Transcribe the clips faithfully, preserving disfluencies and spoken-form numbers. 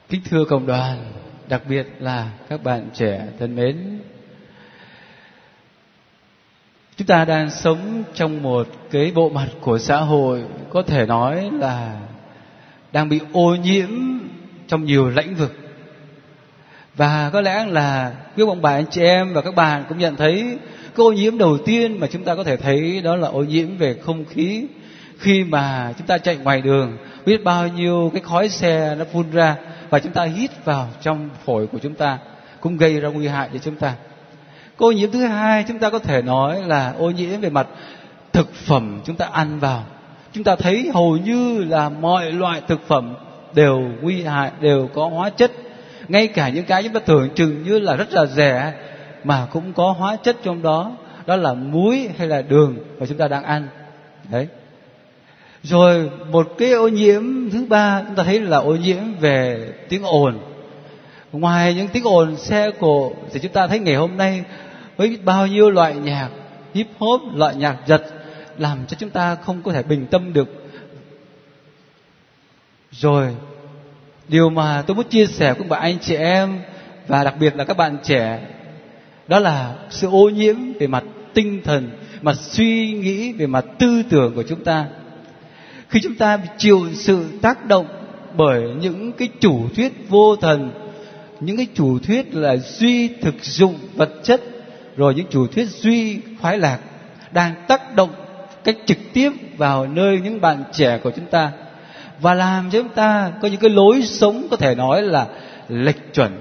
Kính thưa cộng đoàn, đặc biệt là các bạn trẻ thân mến, chúng ta đang sống trong một cái bộ mặt của xã hội có thể nói là đang bị ô nhiễm trong nhiều lĩnh vực. Và có lẽ là quý ông bà anh chị em và các bạn cũng nhận thấy cái ô nhiễm đầu tiên mà chúng ta có thể thấy đó là ô nhiễm về không khí. Khi mà chúng ta chạy ngoài đường, biết bao nhiêu cái khói xe nó phun ra và chúng ta hít vào trong phổi của chúng ta, cũng gây ra nguy hại cho chúng ta. Cái ô nhiễm thứ hai chúng ta có thể nói là ô nhiễm về mặt thực phẩm chúng ta ăn vào. Chúng ta thấy hầu như là mọi loại thực phẩm đều nguy hại, đều có hóa chất. Ngay cả những cái chúng ta tưởng chừng như là rất là rẻ mà cũng có hóa chất trong đó. Đó là muối hay là đường mà chúng ta đang ăn. Đấy. Rồi một cái ô nhiễm thứ ba chúng ta thấy là ô nhiễm về tiếng ồn. Ngoài những tiếng ồn xe cộ thì chúng ta thấy ngày hôm nay với bao nhiêu loại nhạc hip hop, loại nhạc giật làm cho chúng ta không có thể bình tâm được. Rồi điều mà tôi muốn chia sẻ với các bạn anh chị em và đặc biệt là các bạn trẻ, đó là sự ô nhiễm về mặt tinh thần, mặt suy nghĩ, về mặt tư tưởng của chúng ta. Khi chúng ta chịu sự tác động bởi những cái chủ thuyết vô thần, những cái chủ thuyết là duy thực dụng vật chất, rồi những chủ thuyết duy khoái lạc đang tác động cách trực tiếp vào nơi những bạn trẻ của chúng ta và làm cho chúng ta có những cái lối sống có thể nói là lệch chuẩn.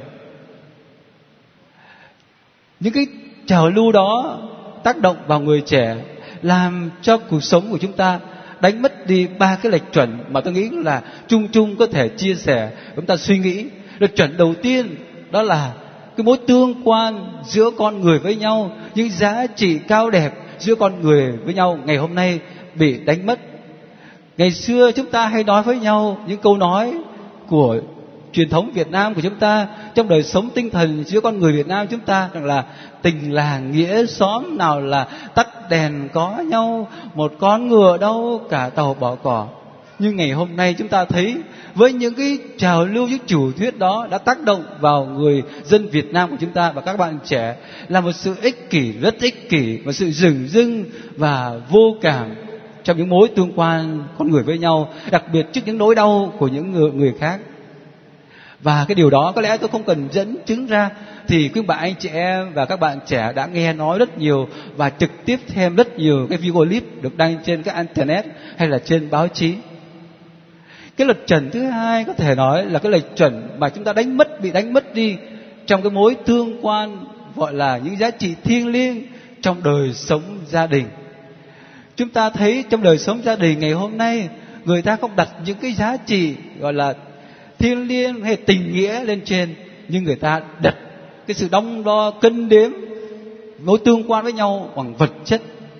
Những cái trào lưu đó tác động vào người trẻ, làm cho cuộc sống của chúng ta đánh mất đi ba cái lệch chuẩn mà tôi nghĩ là chung chung có thể chia sẻ, chúng ta suy nghĩ. Lệch chuẩn đầu tiên đó là cái mối tương quan giữa con người với nhau, những giá trị cao đẹp giữa con người với nhau ngày hôm nay bị đánh mất. Ngày xưa chúng ta hay nói với nhau những câu nói của truyền thống Việt Nam của chúng ta, trong đời sống tinh thần giữa con người Việt Nam chúng ta, rằng là tình làng nghĩa xóm, nào là tắt đèn có nhau, một con ngựa đâu cả tàu bỏ cỏ. Nhưng ngày hôm nay chúng ta thấy với những cái trào lưu, những chủ thuyết đó đã tác động vào người dân Việt Nam của chúng ta và các bạn trẻ là một sự ích kỷ, rất ích kỷ, một sự dửng dưng và vô cảm trong những mối tương quan con người với nhau, đặc biệt trước những nỗi đau của những người, người khác. Và cái điều đó có lẽ tôi không cần dẫn chứng ra, thì quý bạn anh chị em và các bạn trẻ đã nghe nói rất nhiều và trực tiếp thêm rất nhiều cái video clip được đăng trên các internet hay là trên báo chí. Cái lệch chuẩn thứ hai có thể nói là cái lệch chuẩn mà chúng ta đánh mất, bị đánh mất đi trong cái mối tương quan gọi là những giá trị thiêng liêng trong đời sống gia đình. Chúng ta thấy trong đời sống gia đình ngày hôm nay, người ta không đặt những cái giá trị gọi là thiêng liêng hay tình nghĩa lên trên, nhưng người ta đặt cái sự đong đo cân đếm mối tương quan với nhau bằng vật chất.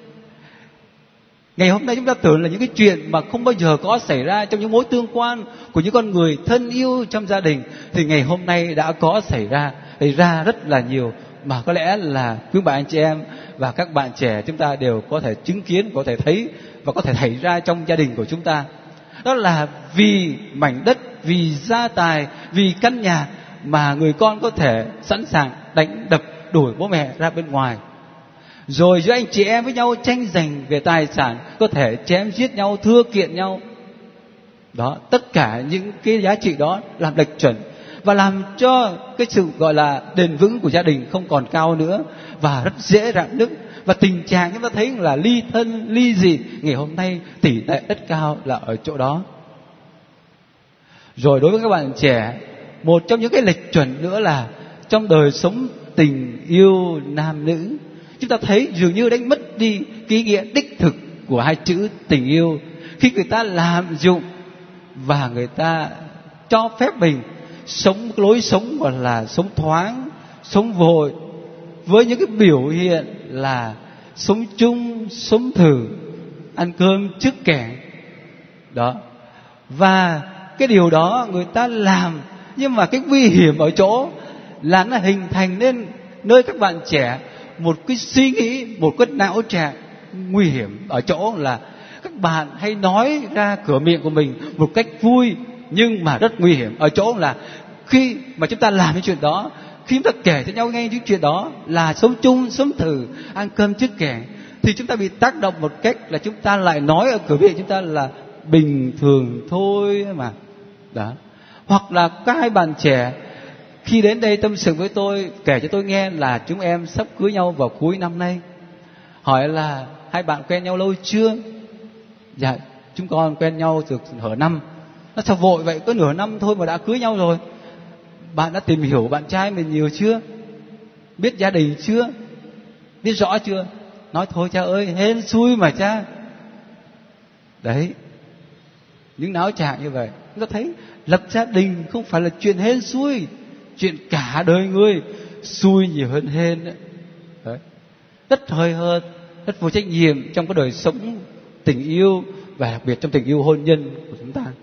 Ngày hôm nay chúng ta tưởng là những cái chuyện mà không bao giờ có xảy ra trong những mối tương quan của những con người thân yêu trong gia đình, thì ngày hôm nay đã có xảy ra, xảy ra rất là nhiều, mà có lẽ là quý bạn anh chị em và các bạn trẻ chúng ta đều có thể chứng kiến, có thể thấy và có thể xảy ra trong gia đình của chúng ta. Đó là vì mảnh đất, vì gia tài, vì căn nhà mà người con có thể sẵn sàng đánh đập đuổi bố mẹ ra bên ngoài. Rồi giữa anh chị em với nhau tranh giành về tài sản, có thể chém giết nhau, thưa kiện nhau. Đó, tất cả những cái giá trị đó làm lệch chuẩn và làm cho cái sự gọi là bền vững của gia đình không còn cao nữa và rất dễ rạn nứt. Và tình trạng chúng ta thấy là ly thân, ly dị ngày hôm nay tỷ lệ rất cao là ở chỗ đó. Rồi đối với các bạn trẻ, một trong những cái lệch chuẩn nữa là trong đời sống tình yêu nam nữ, chúng ta thấy dường như đánh mất đi cái ý nghĩa đích thực của hai chữ tình yêu. Khi người ta lạm dụng và người ta cho phép mình sống lối sống gọi là sống thoáng, sống vội, với những cái biểu hiện là sống chung, sống thử, ăn cơm trước kẻ đó. Và cái điều đó người ta làm, nhưng mà cái nguy hiểm ở chỗ là nó hình thành nên nơi các bạn trẻ một cái suy nghĩ, một cái não trạng nguy hiểm ở chỗ là các bạn hay nói ra cửa miệng của mình một cách vui, nhưng mà rất nguy hiểm ở chỗ là khi mà chúng ta làm những chuyện đó, khi chúng ta kể cho nhau nghe những chuyện đó, là sống chung, sống thử, ăn cơm trước kẻ, thì chúng ta bị tác động một cách là chúng ta lại nói ở cửa miệng chúng ta là bình thường thôi mà. Đó. Hoặc là các hai bạn trẻ khi đến đây tâm sự với tôi, kể cho tôi nghe là chúng em sắp cưới nhau vào cuối năm nay. Hỏi là hai bạn quen nhau lâu chưa? Dạ, chúng con quen nhau được nửa năm. Nó sao vội vậy, có nửa năm thôi mà đã cưới nhau rồi. Bạn đã tìm hiểu bạn trai mình nhiều chưa? Biết gia đình chưa? Biết rõ chưa? Nói thôi cha ơi, hên xui mà cha. Đấy, những náo trạng như vậy, chúng ta thấy lập gia đình không phải là chuyện hên xui, chuyện cả đời người, xui nhiều hơn hên đấy. Đấy. Rất hời hợt, rất vô trách nhiệm trong cái đời sống tình yêu, và đặc biệt trong tình yêu hôn nhân của chúng ta.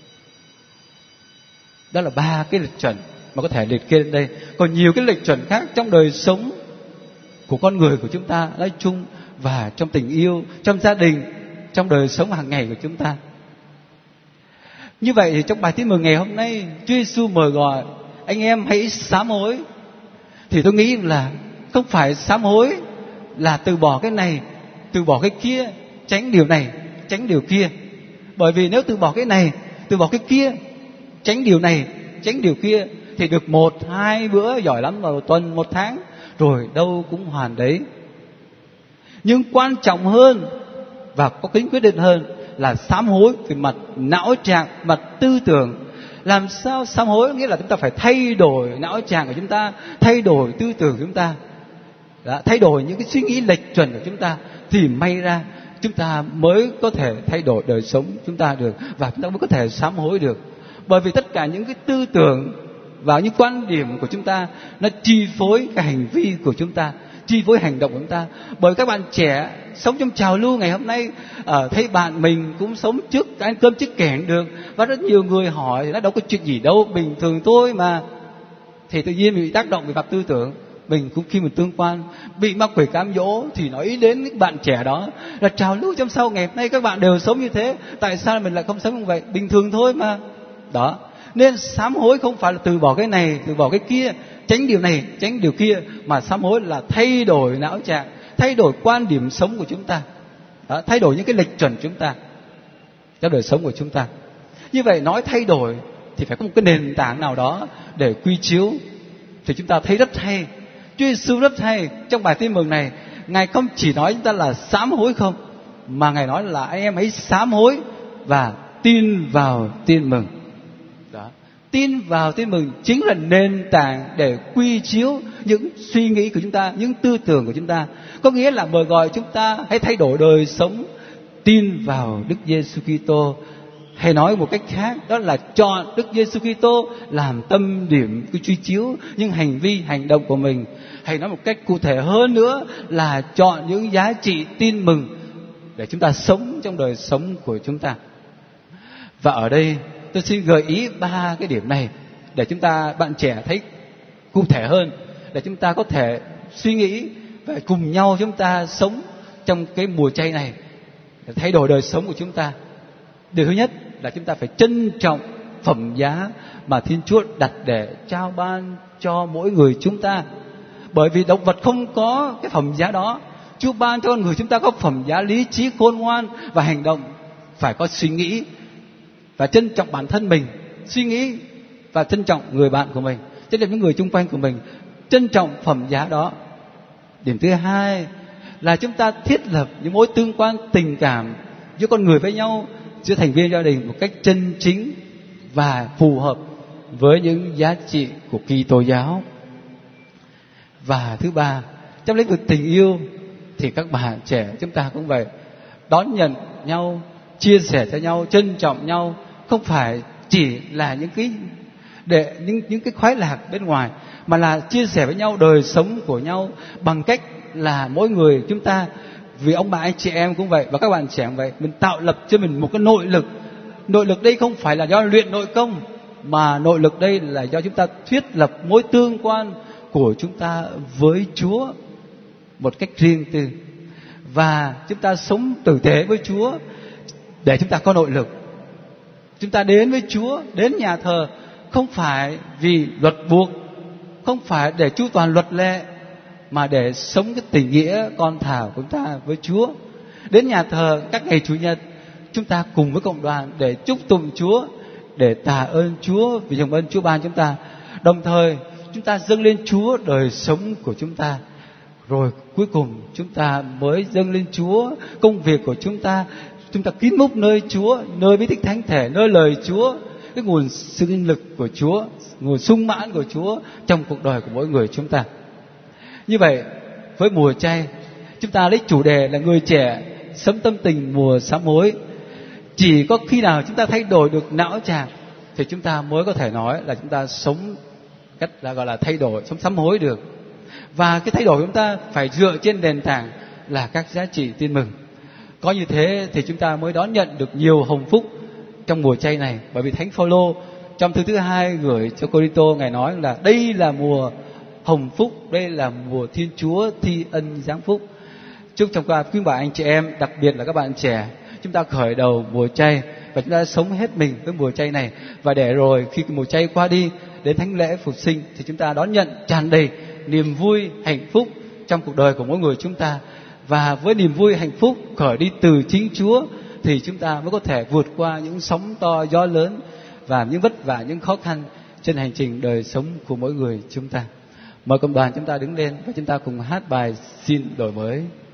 Đó là ba cái lịch chuẩn mà có thể liệt kê lên đây. Còn nhiều cái lịch chuẩn khác trong đời sống của con người của chúng ta nói chung, và trong tình yêu, trong gia đình, trong đời sống hàng ngày của chúng ta. Như vậy thì trong bài tin mừng ngày hôm nay, Chúa Giêsu mời gọi anh em hãy sám hối. Thì tôi nghĩ là không phải sám hối là từ bỏ cái này, từ bỏ cái kia, tránh điều này, tránh điều kia. Bởi vì nếu từ bỏ cái này, từ bỏ cái kia, tránh điều này, tránh điều kia, thì được một, hai bữa, giỏi lắm vào tuần, một tháng, rồi đâu cũng hoàn đấy. Nhưng quan trọng hơn và có tính quyết định hơn là sám hối về mặt não trạng, mặt tư tưởng. Làm sao sám hối? Nghĩa là chúng ta phải thay đổi não trạng của chúng ta, thay đổi tư tưởng của chúng ta. Đó, thay đổi những cái suy nghĩ lệch chuẩn của chúng ta, thì may ra chúng ta mới có thể thay đổi đời sống chúng ta được, và chúng ta mới có thể sám hối được. Bởi vì tất cả những cái tư tưởng và những quan điểm của chúng ta nó chi phối cái hành vi của chúng ta, chi phối hành động của chúng ta. Bởi các bạn trẻ sống trong trào lưu ngày hôm nay, ở thấy bạn mình cũng sống trước ăn cơm trước kẻng được, và rất nhiều người hỏi thì nó đâu có chuyện gì đâu, bình thường thôi mà. Thì tự nhiên mình bị tác động về mặt tư tưởng. Mình cũng khi mình tương quan bị ma quỷ cám dỗ thì nói đến những bạn trẻ đó là trào lưu trong sau ngày hôm nay các bạn đều sống như thế, tại sao mình lại không sống như vậy, bình thường thôi mà. Đó, nên sám hối không phải là từ bỏ cái này, từ bỏ cái kia, tránh điều này, tránh điều kia, mà sám hối là thay đổi não trạng, thay đổi quan điểm sống của chúng ta. Đó, thay đổi những cái lệch chuẩn chúng ta trong đời sống của chúng ta. Như vậy nói thay đổi thì phải có một cái nền tảng nào đó để quy chiếu. Thì chúng ta thấy rất hay, Chúa Giêsu rất hay trong bài tin mừng này. Ngài không chỉ nói chúng ta là sám hối không, mà Ngài nói là anh em hãy sám hối và tin vào tin mừng. Đó. Tin vào tin mừng chính là nền tảng để quy chiếu những suy nghĩ của chúng ta, những tư tưởng của chúng ta. Có nghĩa là mời gọi chúng ta hãy thay đổi đời sống, tin vào Đức Giêsu Kitô. Hay nói một cách khác, đó là chọn Đức Giêsu Kitô làm tâm điểm cái truy chiếu những hành vi, hành động của mình. Hay nói một cách cụ thể hơn nữa là chọn những giá trị tin mừng để chúng ta sống trong đời sống của chúng ta. Và ở đây tôi xin gợi ý ba cái điểm này để chúng ta, bạn trẻ thấy cụ thể hơn, để chúng ta có thể suy nghĩ và cùng nhau chúng ta sống trong cái mùa chay này, để thay đổi đời sống của chúng ta. Điều thứ nhất là chúng ta phải trân trọng phẩm giá mà Thiên Chúa đặt để trao ban cho mỗi người chúng ta. Bởi vì động vật không có cái phẩm giá đó. Chúa ban cho con người chúng ta có phẩm giá lý trí khôn ngoan và hành động phải có suy nghĩ và trân trọng bản thân mình, suy nghĩ và trân trọng người bạn của mình, trân trọng những người chung quanh của mình, trân trọng phẩm giá đó. Điểm thứ hai là chúng ta thiết lập những mối tương quan tình cảm giữa con người với nhau, giữa thành viên gia đình một cách chân chính và phù hợp với những giá trị của Kitô giáo. Và thứ ba, trong lĩnh vực tình yêu thì các bạn trẻ chúng ta cũng vậy, đón nhận nhau, chia sẻ cho nhau, trân trọng nhau, không phải chỉ là những cái để những những cái khoái lạc bên ngoài, mà là chia sẻ với nhau đời sống của nhau bằng cách là mỗi người chúng ta, vì ông bà anh chị em cũng vậy và các bạn trẻ cũng vậy, mình tạo lập cho mình một cái nội lực. Nội lực đây không phải là do luyện nội công, mà nội lực đây là do chúng ta thiết lập mối tương quan của chúng ta với Chúa một cách riêng tư, và chúng ta sống tử tế với Chúa để chúng ta có nội lực. Chúng ta đến với Chúa, đến nhà thờ không phải vì luật buộc, không phải để chu toàn luật lệ, mà để sống cái tình nghĩa con thảo của chúng ta với Chúa. Đến nhà thờ các ngày Chủ nhật, chúng ta cùng với cộng đoàn để chúc tụng Chúa, để tạ ơn Chúa vì dòng ơn Chúa ban chúng ta. Đồng thời chúng ta dâng lên Chúa đời sống của chúng ta. Rồi cuối cùng chúng ta mới dâng lên Chúa công việc của chúng ta. Chúng ta kín múc nơi Chúa, nơi bí tích thánh thể, nơi lời Chúa, cái nguồn sinh lực của Chúa, nguồn sung mãn của Chúa trong cuộc đời của mỗi người chúng ta. Như vậy, với mùa chay, chúng ta lấy chủ đề là người trẻ sống tâm tình mùa sám hối. Chỉ có khi nào chúng ta thay đổi được não trạng thì chúng ta mới có thể nói là chúng ta sống cách là gọi là thay đổi, sống sám hối được. Và cái thay đổi của chúng ta phải dựa trên nền tảng là các giá trị tin mừng. Có như thế thì chúng ta mới đón nhận được nhiều hồng phúc trong mùa chay này. Bởi vì Thánh Phaolô trong thư thứ hai gửi cho Cô-rinh-tô, Ngài nói là đây là mùa hồng phúc, đây là mùa Thiên Chúa thi ân giáng phúc. Chúc trong các quý bà anh chị em, đặc biệt là các bạn trẻ, chúng ta khởi đầu mùa chay và chúng ta sống hết mình với mùa chay này. Và để rồi khi mùa chay qua đi, đến thánh lễ phục sinh thì chúng ta đón nhận tràn đầy niềm vui, hạnh phúc trong cuộc đời của mỗi người chúng ta. Và với niềm vui, hạnh phúc khởi đi từ chính Chúa thì chúng ta mới có thể vượt qua những sóng to gió lớn và những vất vả, những khó khăn trên hành trình đời sống của mỗi người chúng ta. Mời cộng đoàn chúng ta đứng lên và chúng ta cùng hát bài Xin Đổi Mới.